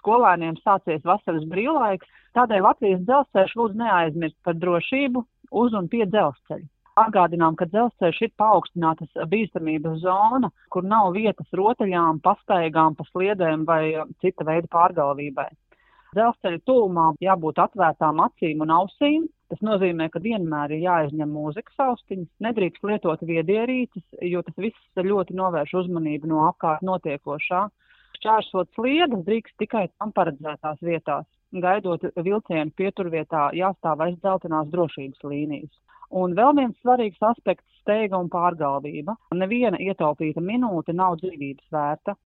skolēniem sācies vasaras brīvlaiks, tādēļ Latvijas dzelzceļš lūdz neaizmirst par drošību uz un pie dzelzceļa. Atgādinām, ka dzelzceļš ir paaugstinātas bīstamības zona, kur nav vietas rotaļām, pastaigām, pa sliedēm vai cita veida pārgalvībai. Dzelzceļa tuvumā jābūt atvērtām acīm un ausīm. Tas nozīmē, ka vienmēr ir jāizņem mūzikas austiņas, nedrīkst lietot viedierīces, jo tas viss ļoti novērš uzmanību no apkārt notiekošā. Šķērsot sliedes drīkst tikai tam paredzētās vietās. Gaidot vilcienu pieturvietā jāstāv aiz dzeltenās drošības līnijas. Un vēl viens svarīgs aspekts - steiga un pārgalvība. Neviena ietaupīta minūte nav dzīvības vērta.